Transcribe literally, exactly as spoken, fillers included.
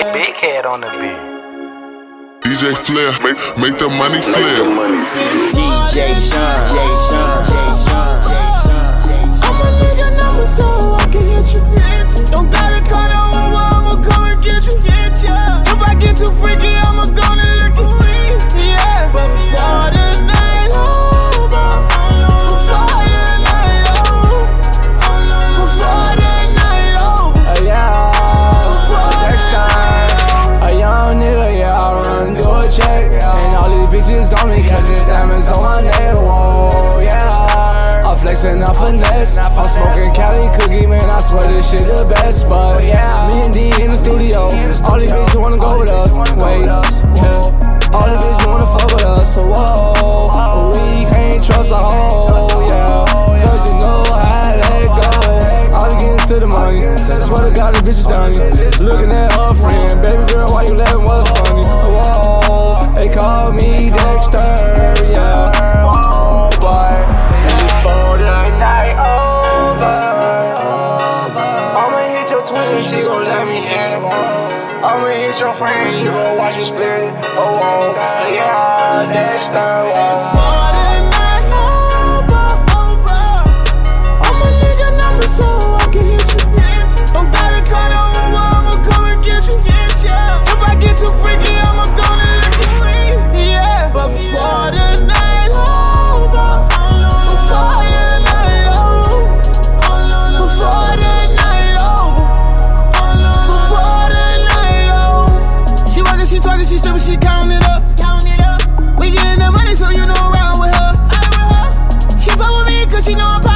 Big, big head on the beat. D J Flair, make, make the money flare. D J Sean, J Sean, J Sean, J Sean. I'ma need your number so I can hit you. Don't gotta call no Uber, I'ma come and get you. If I get too freaky, I'ma go and lick you. Yeah, but before the night over, before the night over, before the night over, yeah, next time. A young nigga, yeah, I run do a check. And all these bitches on me, cause it's diamonds on my neck. Whoa, yeah, I'm flexing off finesse. I'm smoking Cali cookie, man, I swear this shit the best. But me and D in the studio, all these bitches wanna go with us. Wait, yeah, all these bitches wanna fuck with us. So whoa, we can't trust a hoe, yeah, cause you know how that go. I was getting to the money, swear to God, these bitches done me. Looking at her friend, baby girl, why you laughing, what's funny? Whoa, they call me Dexter, yeah. Whoa, boy, before the night over, I'ma hit your twin, she gon' let me hit. I'ma hit your friend, she gon' watch you split. Oh, oh, yeah, Dexter, whoa. before the night over, over, I'ma need your number so I can hit you. Don't gotta call no Uber, I'ma come and get you. If I get too freaky, I'ma go and lick you. Yeah, but before the night over, before the night over, before the night over, before the night over. She workin', she twerkin', she strippin', she countin' it up. We gettin' that money, so you know I'm around with her. She fuck with me, cause she know I'm